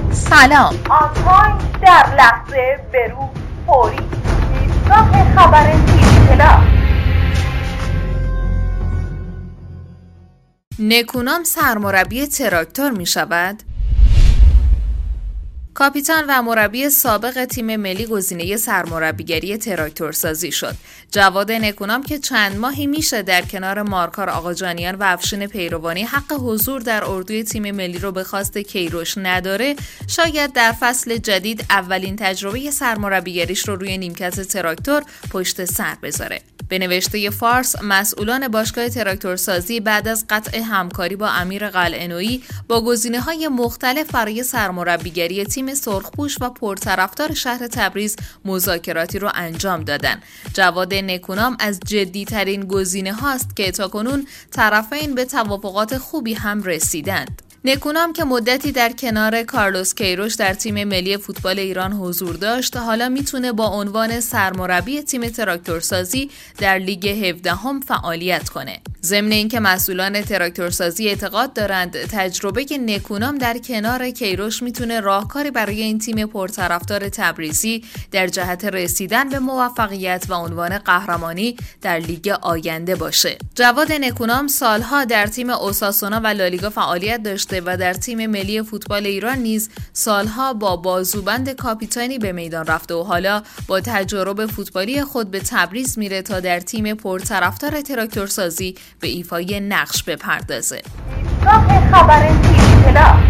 سلام. آنتاین در لحظه برو فوری ایستگاه خبر تیری‌کلا. نکونام سرمربی تراکتور می شود؟ کاپیتان و مربی سابق تیم ملی گزینه سرمربیگری تراکتورسازی شد. جواد نکونام که چند ماهی میشه در کنار مارکار آقاجانیان و افشین پیروانی حق حضور در اردوی تیم ملی رو به خواست کیروش نداره، شاید در فصل جدید اولین تجربه سرمربیگریش رو روی نیمکت تراکتور پشت سر بذاره. به نوشته فارس، مسئولان باشگاه تراکتورسازی بعد از قطع همکاری با امیر قلعه‌نویی با گزینه‌های مختلف برای سرمربیگری تیم سرخپوش و پرطرفدار شهر تبریز مذاکراتی رو انجام دادن. جواد نکونام از جدی‌ترین گزینه‌هاست که تاکنون طرفین به توافقات خوبی هم رسیدند. نکونام که مدتی در کنار کارلوس کیروش در تیم ملی فوتبال ایران حضور داشت، حالا میتونه با عنوان سرمربی تیم تراکتورسازی در لیگ 17 فعالیت کنه. ضمن اینکه مسئولان تراکتورسازی اعتقاد دارند تجربه نکونام در کنار کیروش میتونه راهکاری برای این تیم پرطرفدار تبریزی در جهت رسیدن به موفقیت و عنوان قهرمانی در لیگ آینده باشه. جواد نکونام سالها در تیم اوساسونا و لالیگا فعالیت داشته و در تیم ملی فوتبال ایران نیز سالها با بازوبند کاپیتانی به میدان رفته و حالا با تجارب فوتبالی خود به تبریز میره تا در تیم پرطرفدار تراکتورسازی به ایفای نقش بپردازه. ایستگاه خبر تیری‌کلا.